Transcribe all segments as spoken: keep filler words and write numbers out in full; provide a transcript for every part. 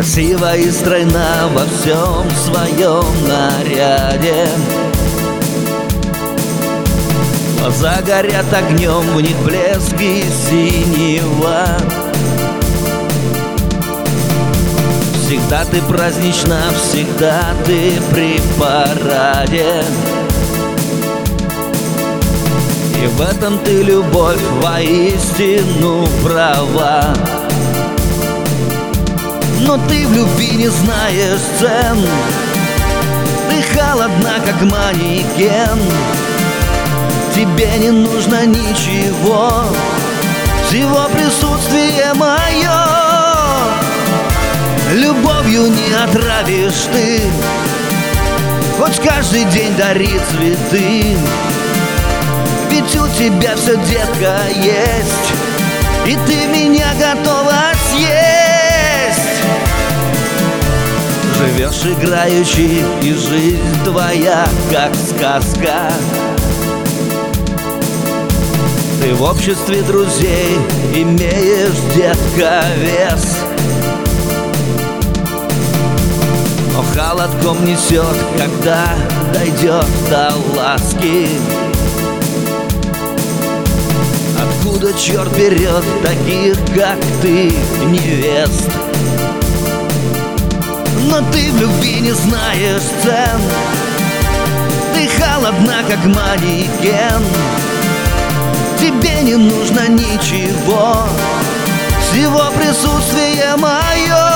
Красива и стройна во всем своем наряде. Глаза горят огнем, в них блески синего. Всегда ты празднична, всегда ты при параде. И в этом ты, любовь, воистину права. Но ты в любви не знаешь цен, ты холодна, как манекен. Тебе не нужно ничего, всего присутствие мое. Любовью не отравишь ты, хоть каждый день дари цветы. Ведь у тебя все, детка, есть, и ты меня готова съесть. Живешь играющий, и жизнь твоя, как сказка. Ты в обществе друзей имеешь, детка, вес. Но холодком несет, когда дойдет до ласки. Откуда черт берет таких, как ты, невест? Но ты в любви не знаешь цен, ты холодна, как манекен. Тебе не нужно ничего, всего присутствие мое.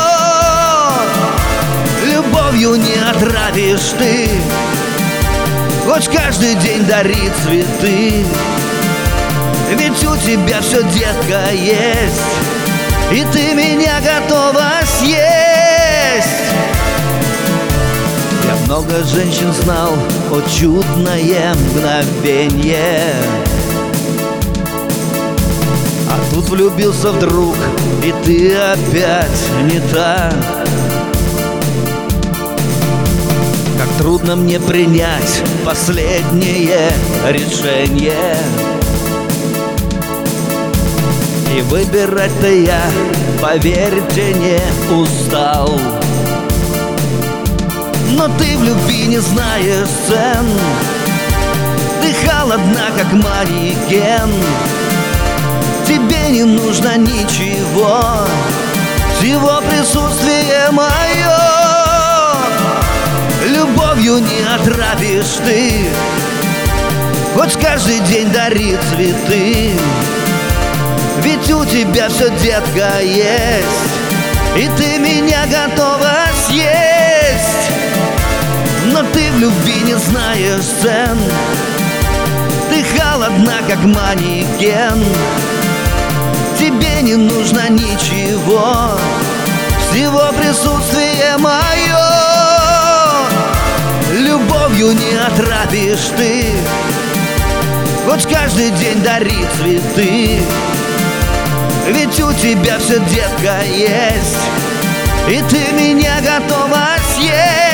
Любовью не отравишь ты, хоть каждый день дари цветы. Ведь у тебя все, детка, есть, и ты меня готова съесть. Я много женщин знал, о чудное мгновенье. А тут влюбился вдруг, и ты опять не та. Как трудно мне принять последнее решение. И выбирать-то я, поверьте, не устал. Но ты в любви не знаешь цен, ты холодна, как манекен. Тебе не нужно ничего, всего присутствие мое. Любовью не отравишь ты, хоть каждый день дари цветы. Ведь у тебя все, детка, есть, и ты меня готова съесть. Но ты в любви не знаешь цен, ты холодна, как манекен. Тебе не нужно ничего, всего присутствие мое. Любовью не отравишь ты, хоть каждый день дари цветы. Ведь у тебя все, детка, есть, и ты меня готова съесть.